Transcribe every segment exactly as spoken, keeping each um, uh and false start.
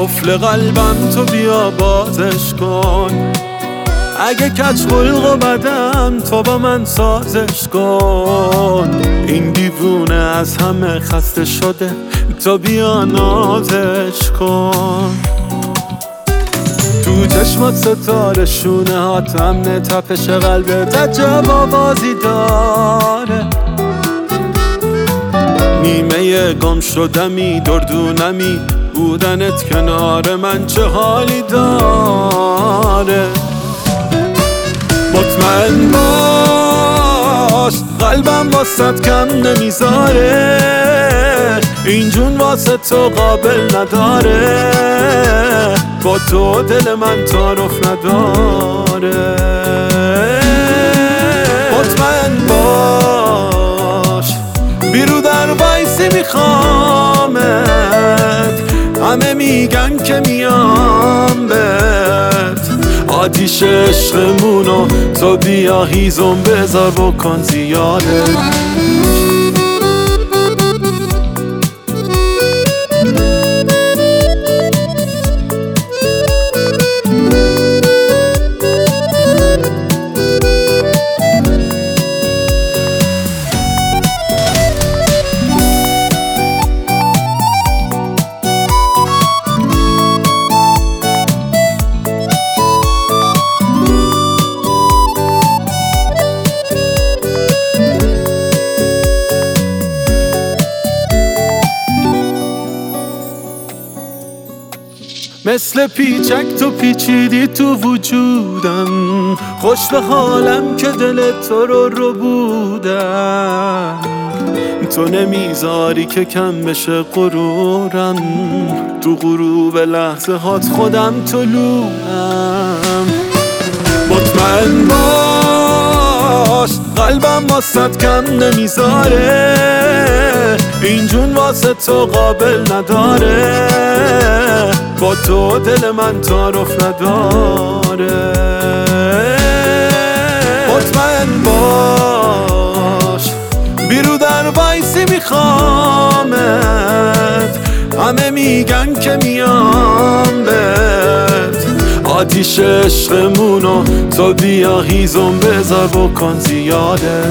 قفل قلبم تو بیا بازش کن، اگه کج خلق و بدم تو با من سازش کن. این دیوونه از همه خسته شده تو بیا نازش کن. تو چشمات ستاره شونه هات امنه تپش قلبت عجب آوازی داره. نیمه گم شدمی دردونمی بودنت کنار من چه حالی داره. مطمئن باش قلبم واسط کم نمیذاره، این جون واسه تو قابل نداره، با تو دل من تعارف نداره. مطمئن باش بیرو در وایسی میخوامت، همه میگن که میام بهت. آتیش عشقمونو تو بیا هیزم بذار بکن زیاده. مثل پیچک تو پیچیدی تو وجودم، خوش به حالم که دل تو رو رو بودم. تو نمیذاری که کم بشه غرورم، تو غروب لحظه هات خودم طلوعم. مطمئن باش قلبم واسط کم نمیذاره، این جون واسه تو قابل نداره، با تو دل من تعارف نداره. مطمئن باش بیرو در وایسی میخوامت، همه میگن که میام بهت. آتیش عشقمونو تو بیا هیزم بذار بکن زیاده.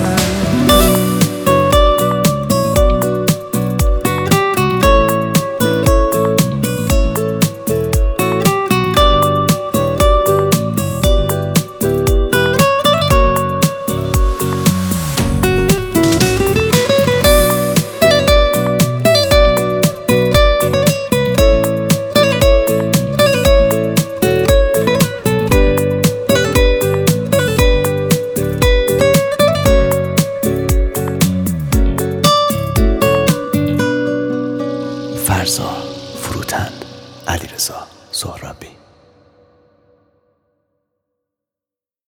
فرزا، فروتن، علیرضا سهرابی.